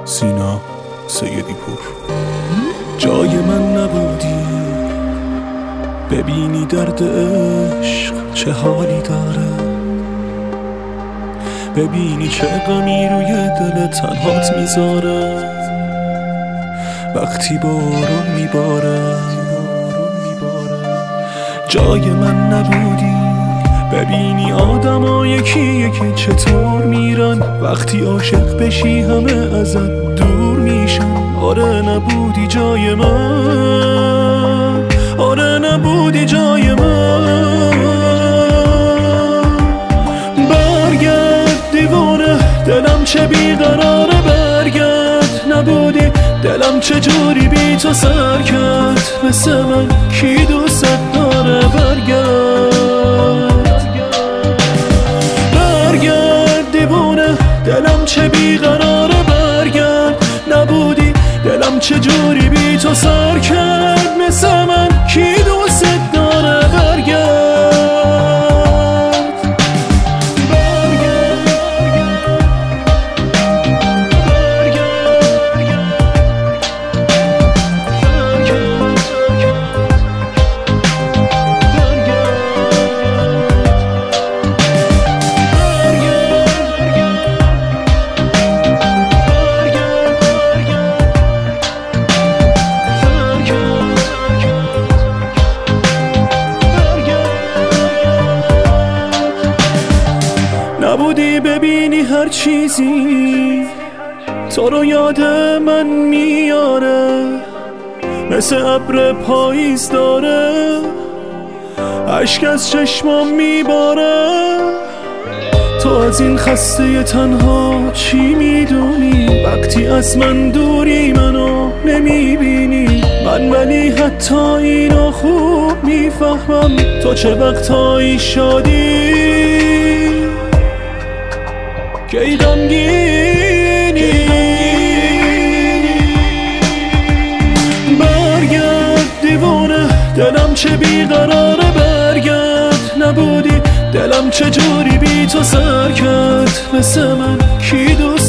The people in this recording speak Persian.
سینا سیدی پور. جای من نبودی ببینی درد عشق چه حالی داره، ببینی چه غمی روی دل تنهات میذاره وقتی بارون میباره. جای من نبودی ببینی آدم یکی که چطور میرن وقتی عاشق بشی همه ازت دور میشن. آره نبودی جای من، آره نبودی جای من. برگرد دیوانه دلم چه بیقراره، برگرد نبودی دلم چه جوری بی تو سر کرد. مثل من کی دوست داره، برگرد دیوانه دلم چه بیقراره، برگرد نبودی دلم چه جوری بی تو سر کرد. مثل من کی دوست داره، برگرد. نبودی ببینی هر چیزی تو رو یاد من میاره، مثل ابر پاییز داره اشک از چشمام میباره. تو از این خسته تنها چی میدونی وقتی از من دوری منو نمیبینی؟ من ولی حتی اینو خوب میفهمم تو چه وقتایی شادی که غمگینی. برگرد دیوانه دلم چه بیقراره، برگرد نبودی دلم چه جوری بی تو سر کرد. مثل من کی دوست